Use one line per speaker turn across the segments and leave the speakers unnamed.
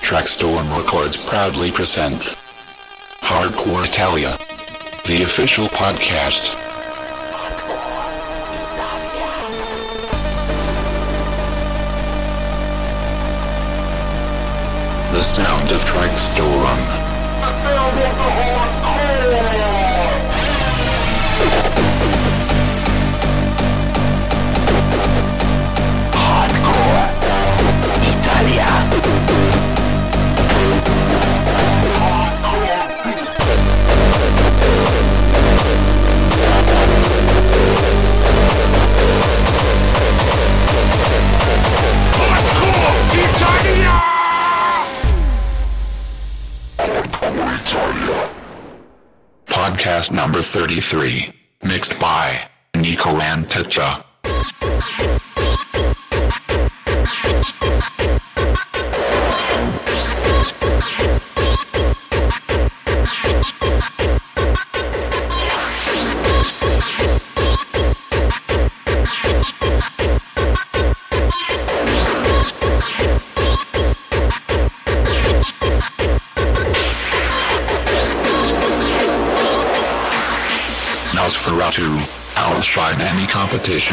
Trackstorm Records proudly present Hardcore Italia, the official podcast. The sound of Trackstorm. The sound of the hardcore! Podcast number 33, mixed by Nico and Tetra. Nosferatu, outshine any competition.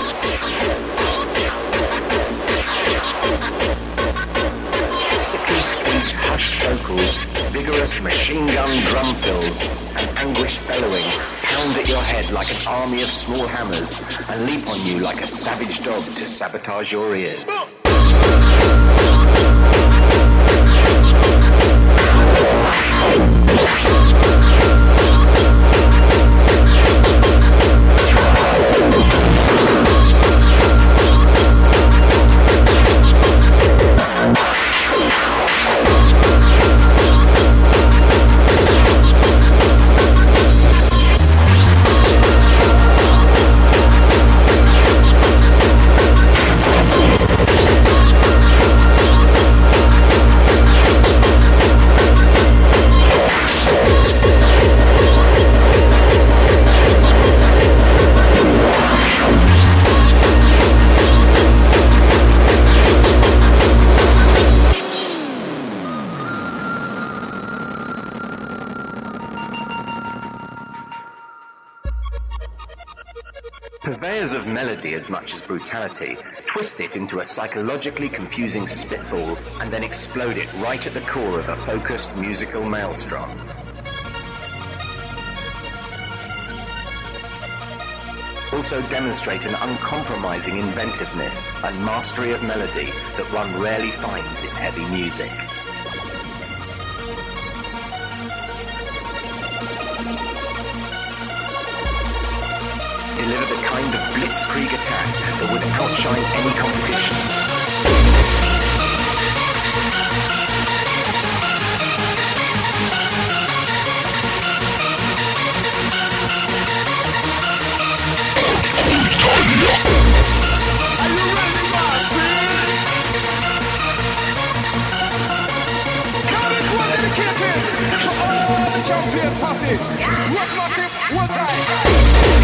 Sickly sweet hushed vocals, vigorous machine gun drum fills, and anguished bellowing pound at your head like an army of small hammers and leap on you like a savage dog to sabotage your ears. Purveyors of melody as much as brutality twist it into a psychologically confusing spitball and then explode it right at the core of a focused musical maelstrom. Also demonstrate an uncompromising inventiveness and mastery of melody that one rarely finds in heavy music. Deliver the kind of blitzkrieg attack that would outshine any competition.
Are you ready, my friend? Now this one dedicated to all the champion posse. Rock massive, one time.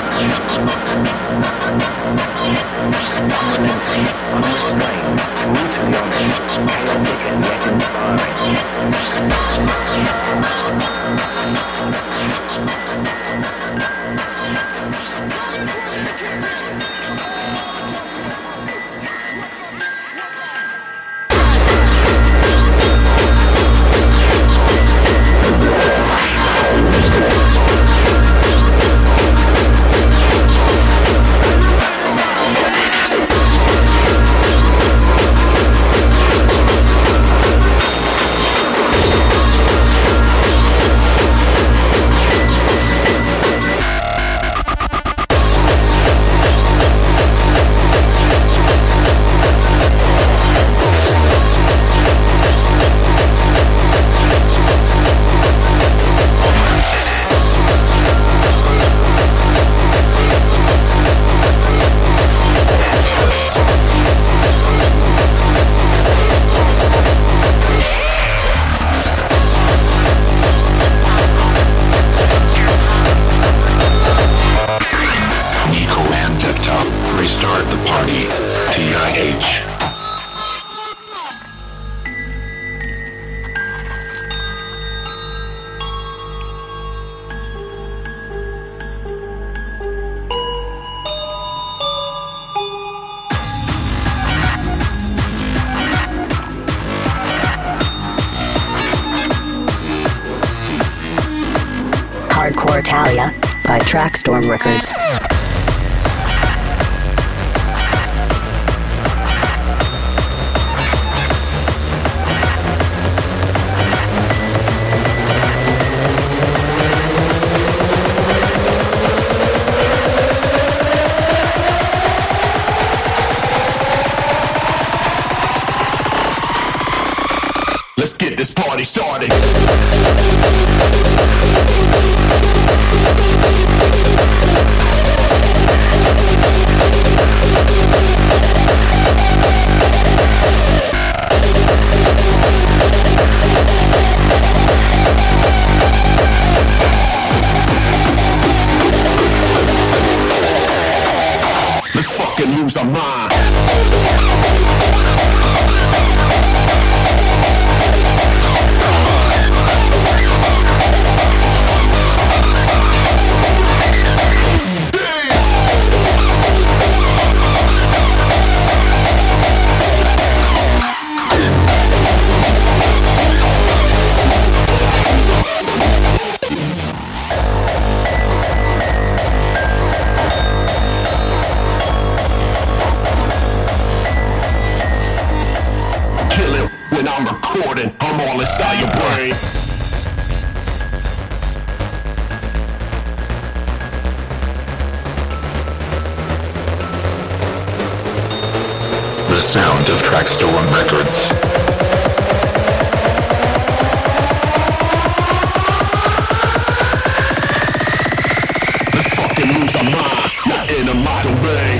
unrelenting, unrestrained, to be honest, chaotic and yet inspiring.
Hardcore Italia by Trackstorm Records.
Let's get this party started. Let's fucking lose our mind. When I'm recording, I'm all inside your brain.
The sound of Trackstorm Records.
Let's fucking lose our mind, not in a model way.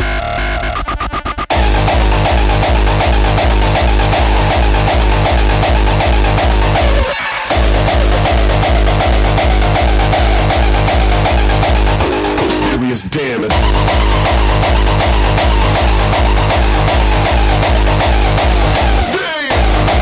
Damn it. Damn.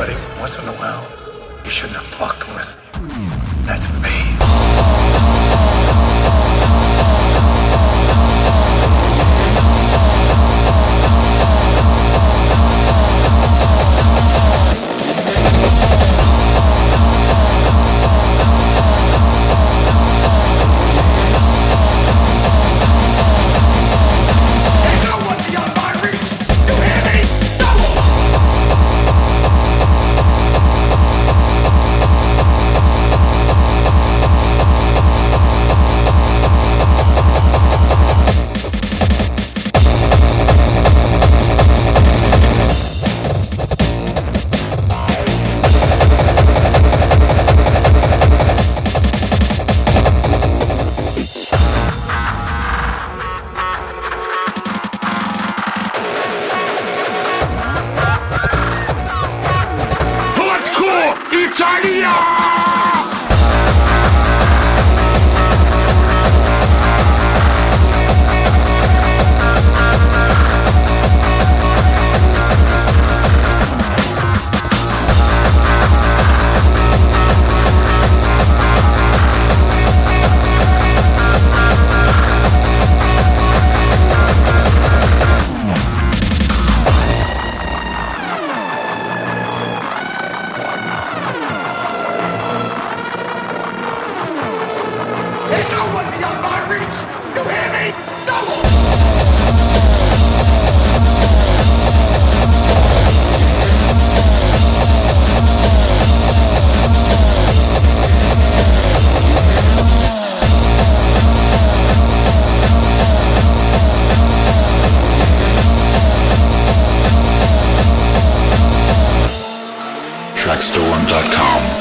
somebody once in a while you shouldn't have fucked with. That's me.
Trackstore1.com.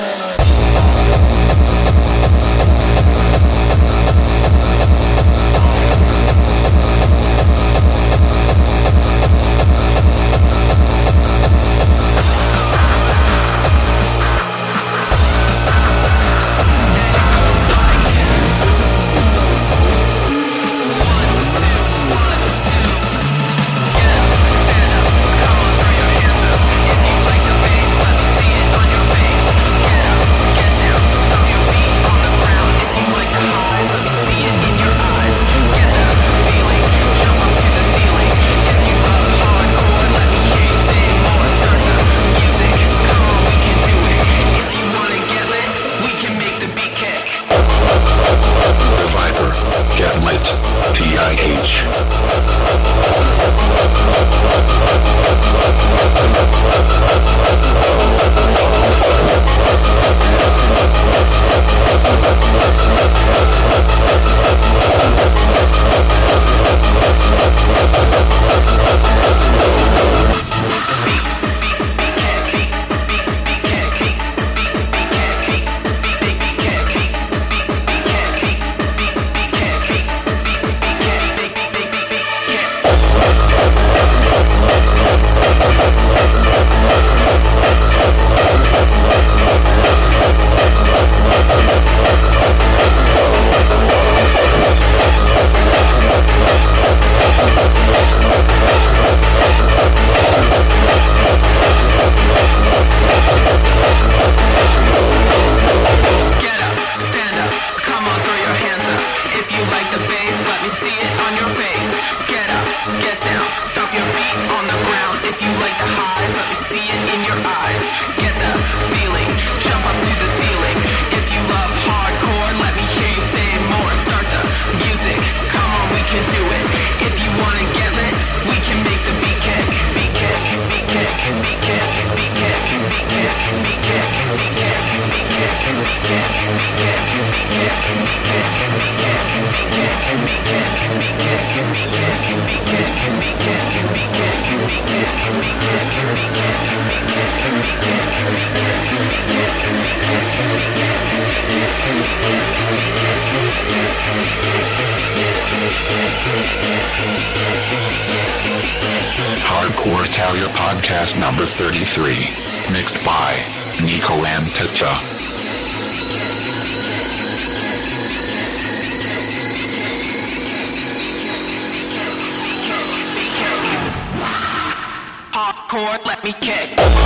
Hardcore Italia Podcast number 33, mixed by Nico and Tata.
Hardcore. me kick.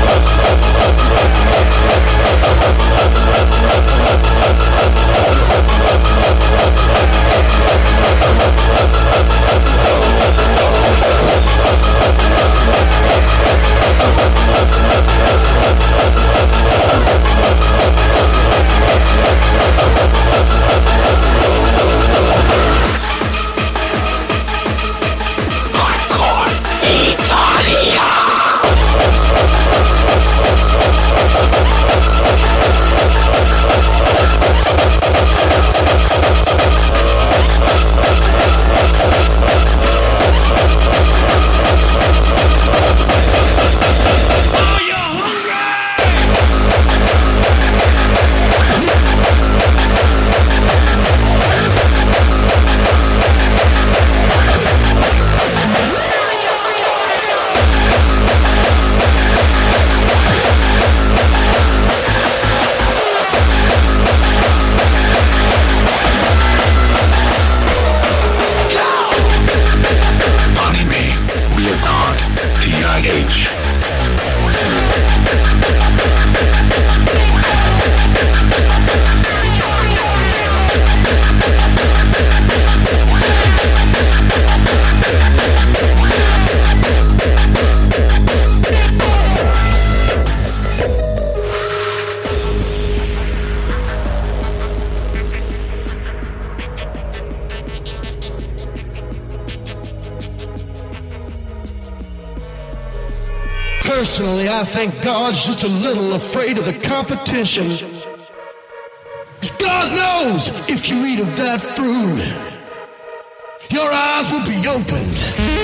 Personally, I think God's just a little afraid of the competition. 'Cause God knows if you eat of that fruit, your eyes will be opened.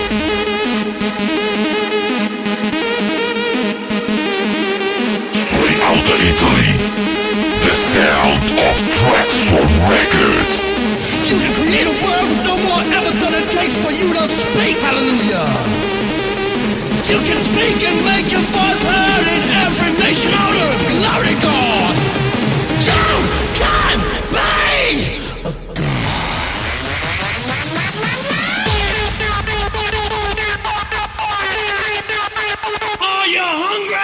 Straight out of Italy, the sound of Trackstorm Records.
You can create a world with no more effort than it takes for you to speak. Hallelujah. You can speak and make your voice heard in every nation on earth. Glory to God. You can be a God. Are you hungry?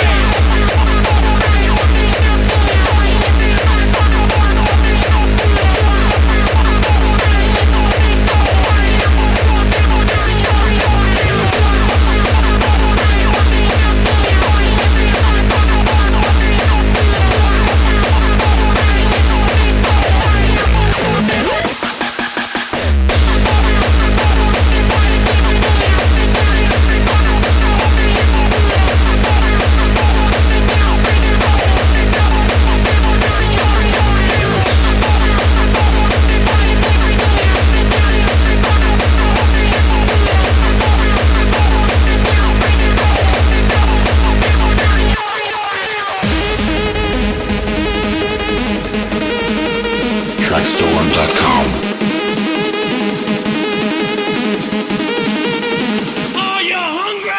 Trackstorm.com.
Are you hungry?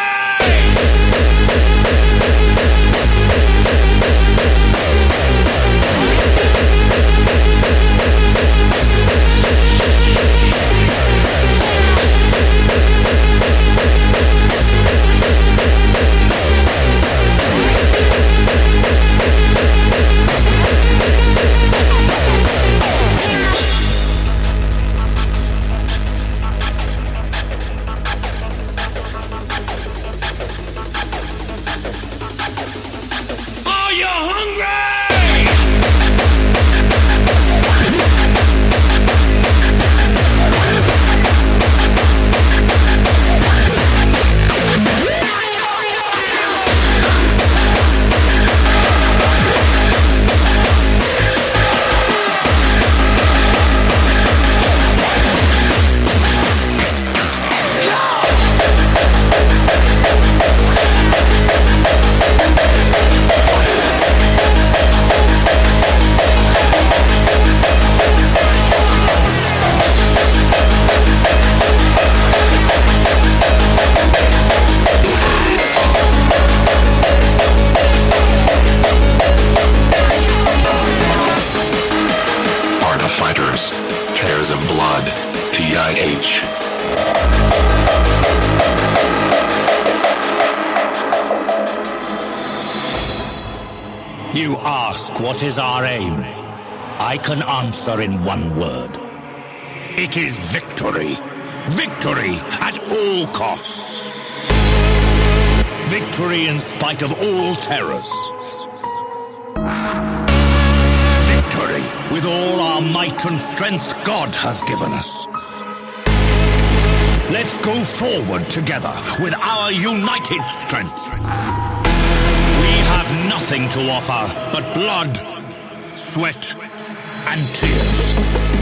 Fighters, Tears of Blood, TIH.
You ask what is our aim? I can answer in one word. It is victory. Victory at all costs. Victory in spite of all terrors. Victory with all our might and strength God has given us. Let's go forward together with our united strength. We have nothing to offer but blood, sweat, and tears.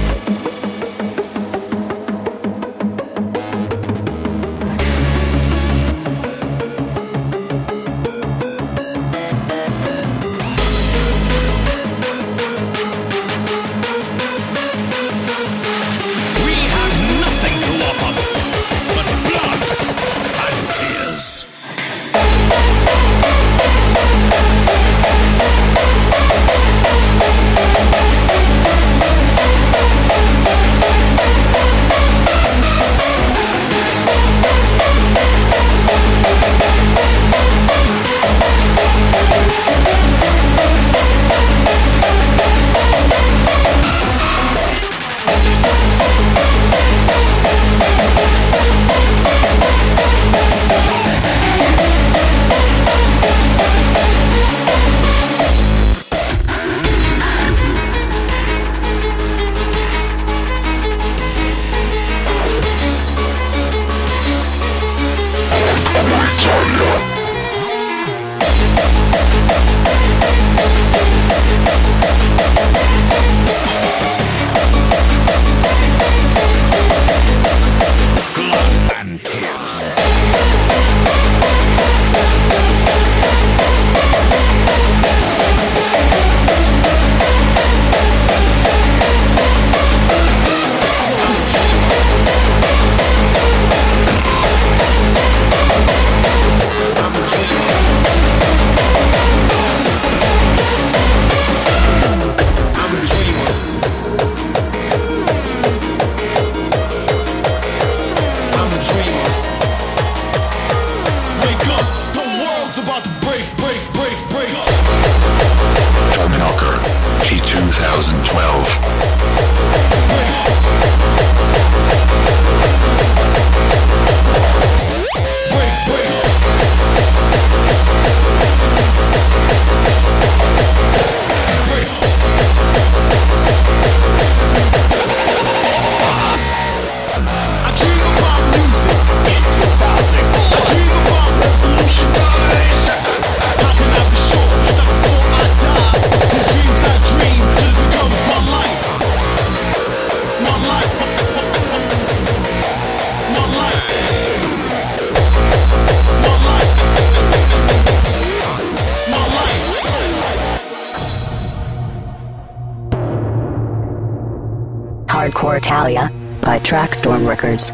Hardcore Italia by Trackstorm Records.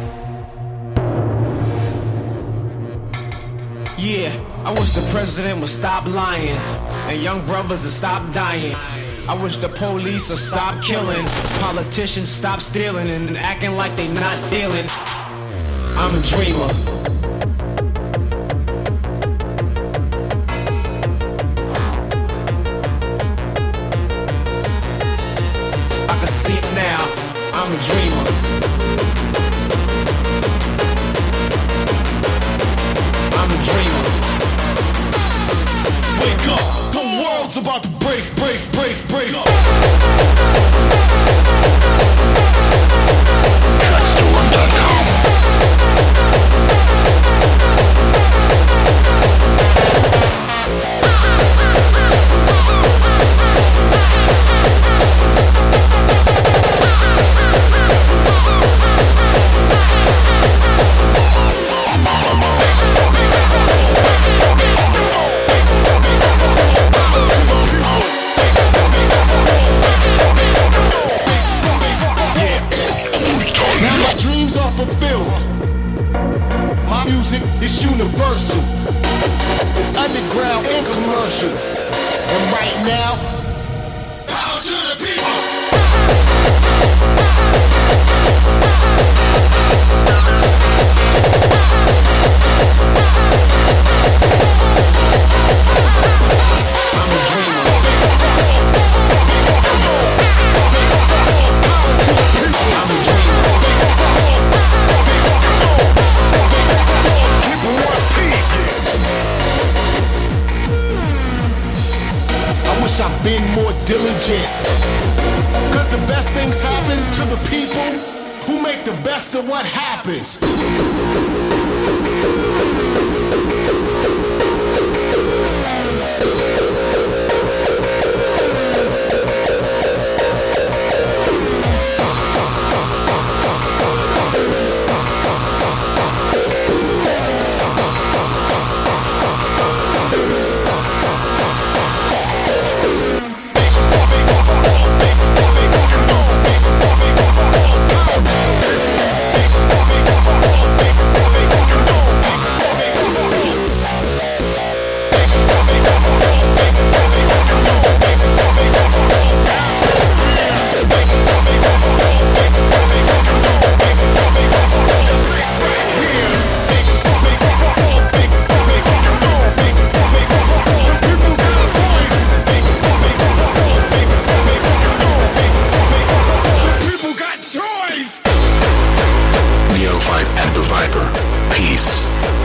Yeah, I wish the president would stop lying and young brothers would stop dying. I wish the police would stop killing, politicians stop stealing and acting like they not dealing. I'm a dreamer. I can see it now. I'm a dreamer. I'm a dreamer. Wake up, the world's about to break up.
Trackstorm.com.
It's universal. It's underground and commercial. And right now, power to the people. I'm a dreamer. agent. Cause the best things happen to the people who make the best of what happens.
And the Viper. Peace.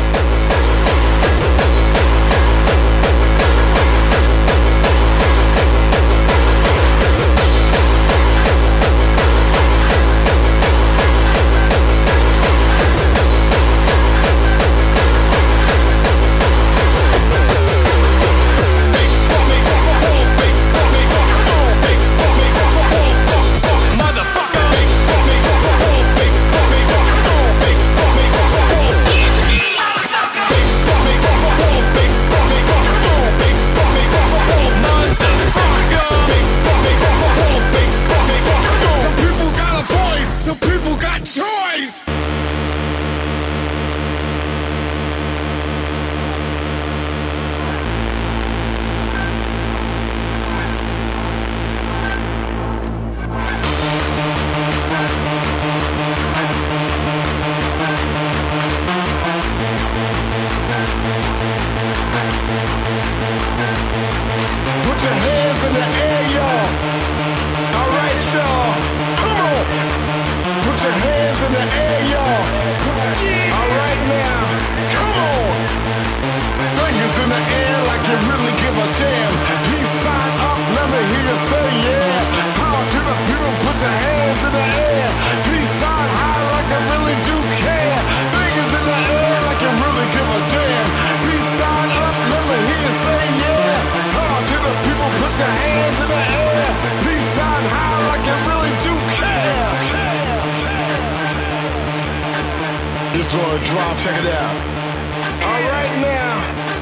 This one drop, check it out. All right now.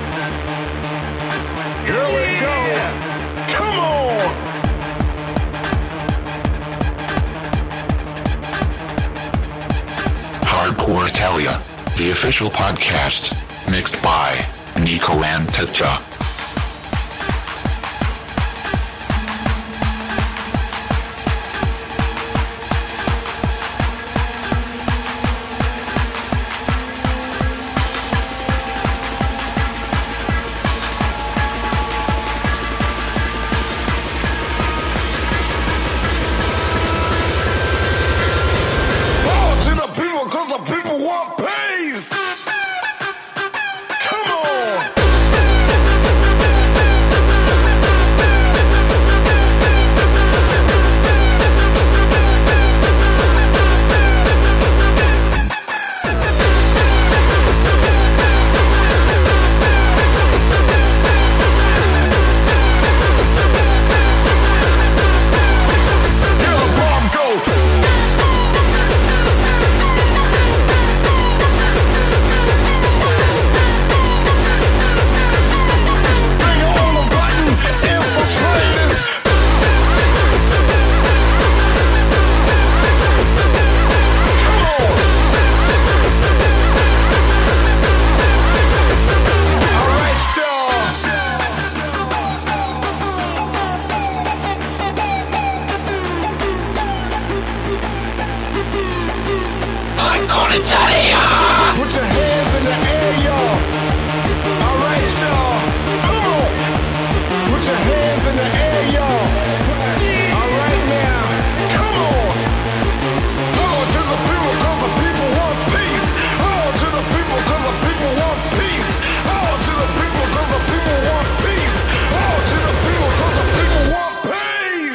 Here we go. Come on. Hardcore Italia, the official podcast, mixed by Nico and Tata.
Peace.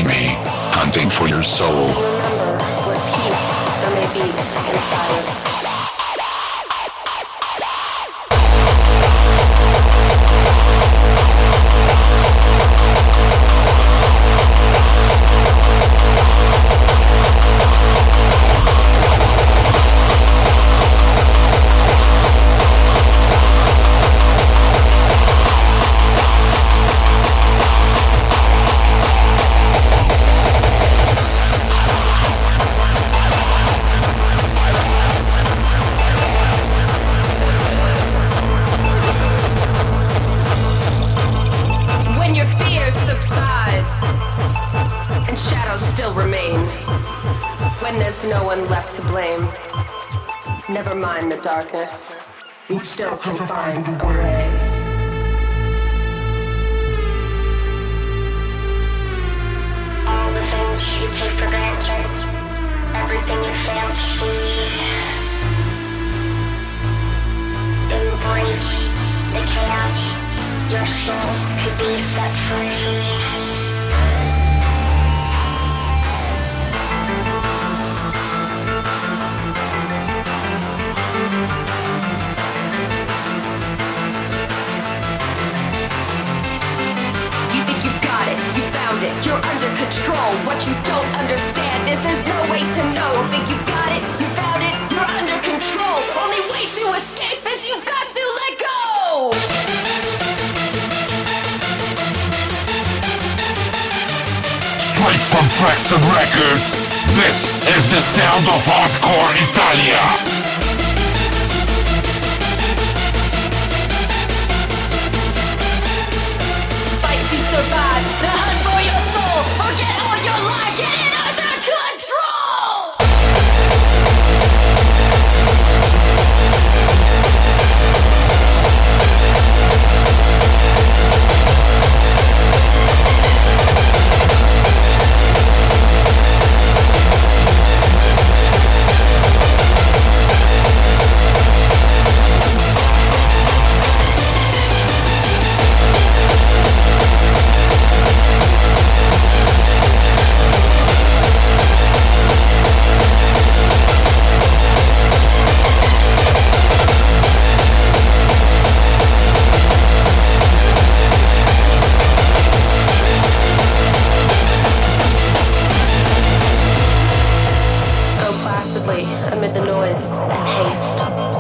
enemy, hunting for your soul.
Remember what peace there may be in silence. No one left to blame. Never mind the darkness. We still can find a way.
All the things you take for granted, everything you fail to see. Embrace the chaos. Your soul could be set free.
You're under control. What you don't understand is there's no way to know. Think you've got it, you found it, you're under control. Only way to escape is you've got to let go.
Straight from Traxton Records, this is the sound of Hardcore Italia.
Survive the hunt for your soul. Forget all your life. Get it under control. Amid the noise and haste.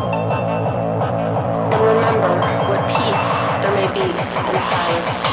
And remember what peace there may be in silence.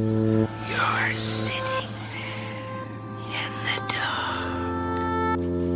You're sitting in the dark.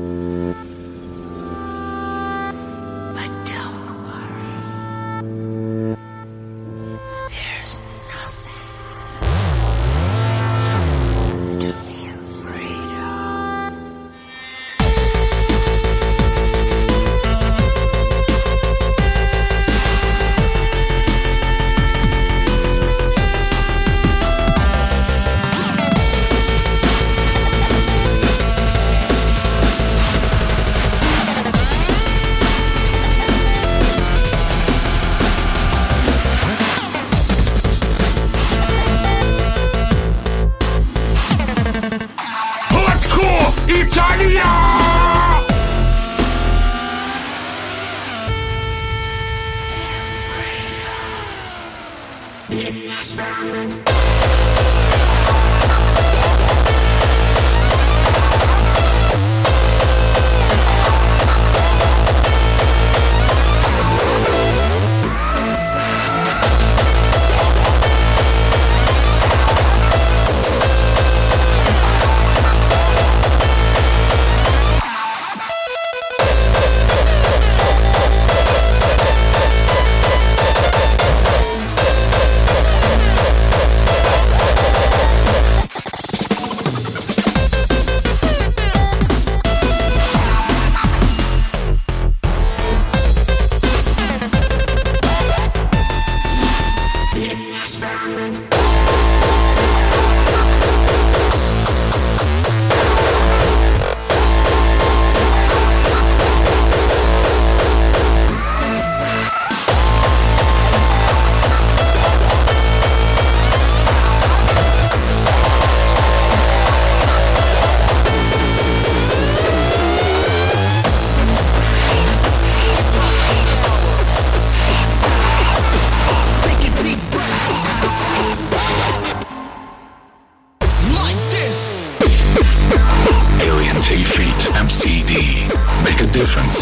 8 feet MCD. Make a difference.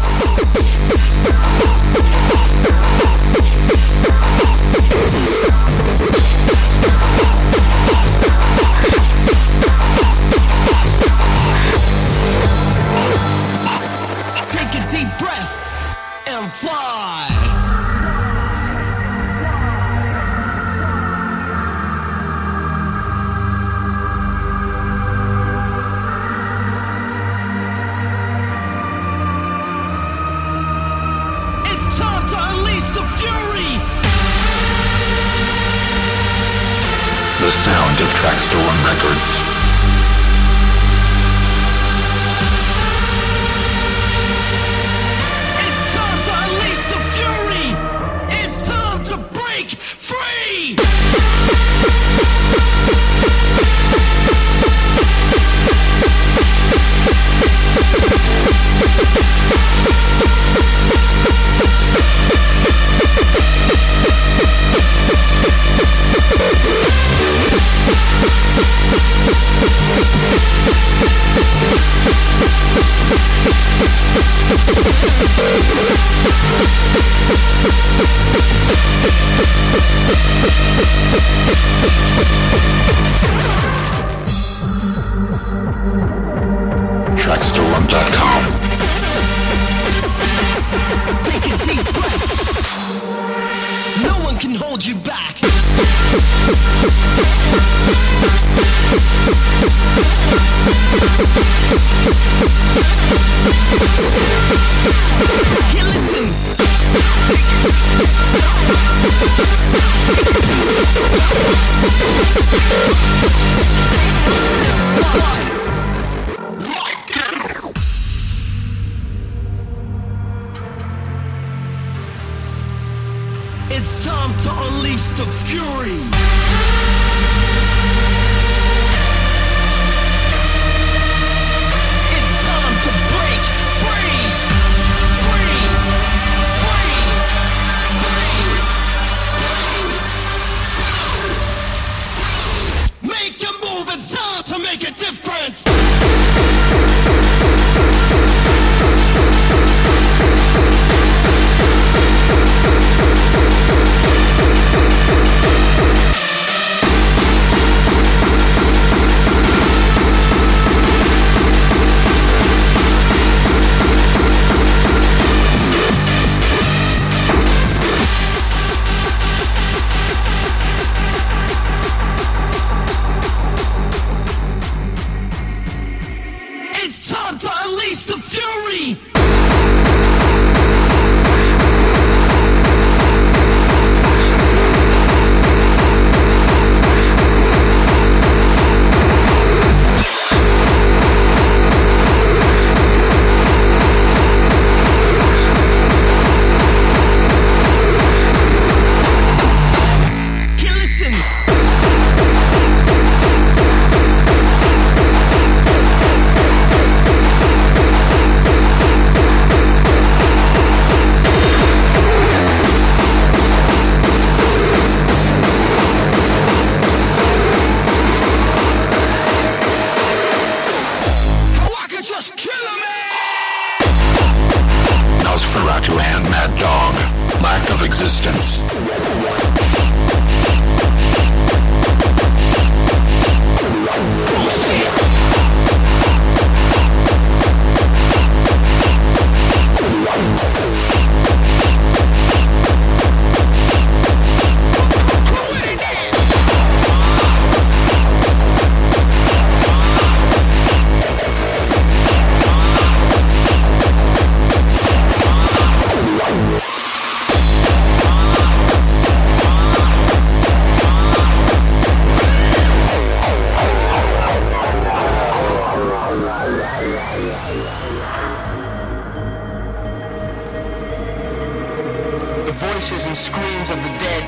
Take a deep breath and fly. It's time to unleash the fury.
The sound of Trackstorm Records. Trackstorm.com.
Take a deep breath. No one can hold you back. Here, listen. It's time to unleash the fury. It's time to break free. Free. Free. Free. Make a move. It's time to make a difference. It's time to unleash the fury! Here, listen! Just kill him!
Nosferatu and Mad Dog. Lack of existence.
voices and screams of the dead.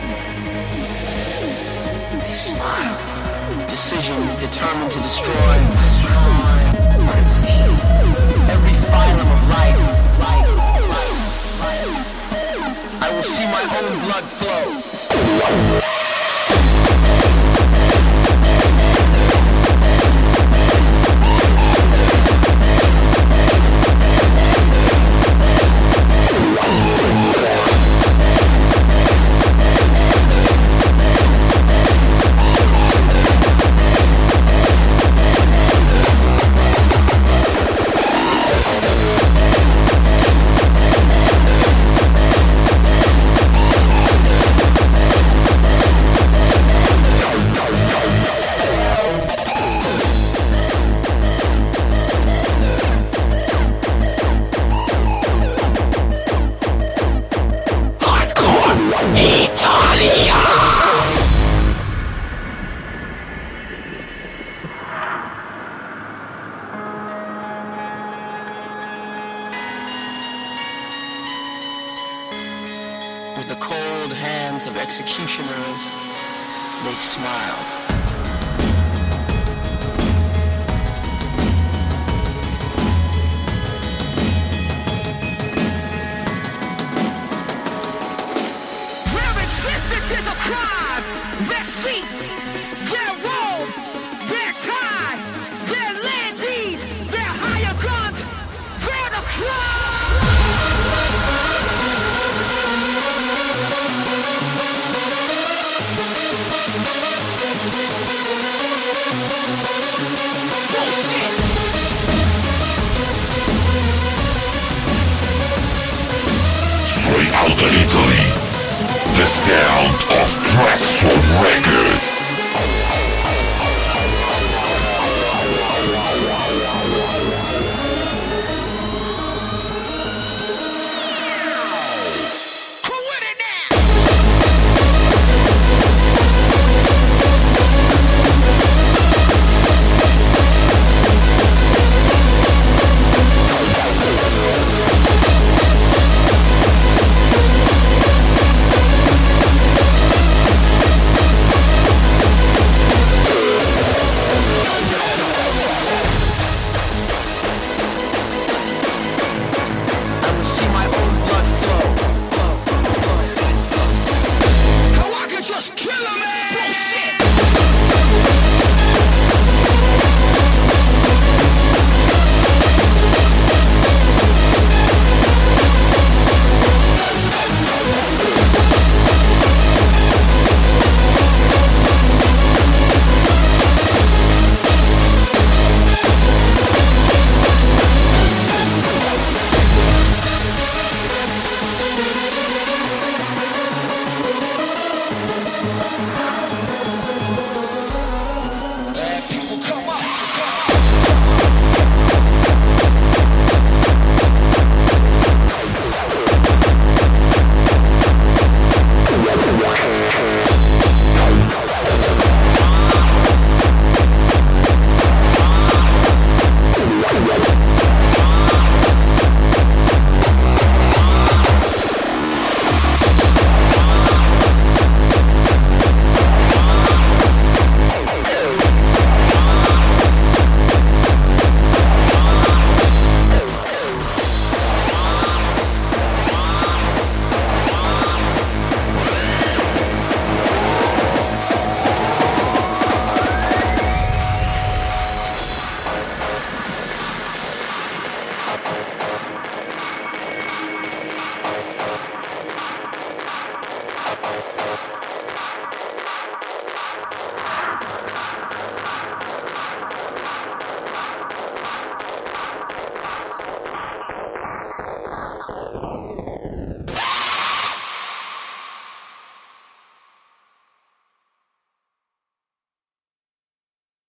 They smile. Decisions determined to destroy. Unseen. Every phylum of life. I will see my own blood flow.
with the cold hands of executioners, they smiled.
Their existence is a crime. Their seat, their robe, their tie, their land deeds, their higher guns, they're the crime.
Straight out of Italy, the sound of Traxxon Records.